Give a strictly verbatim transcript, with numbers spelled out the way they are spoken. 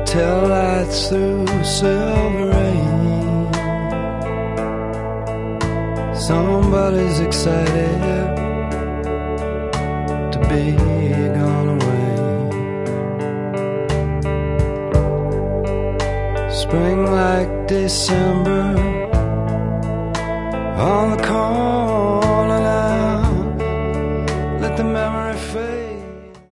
taillights through silver rain. Somebody's excited to be gone away. Spring like December,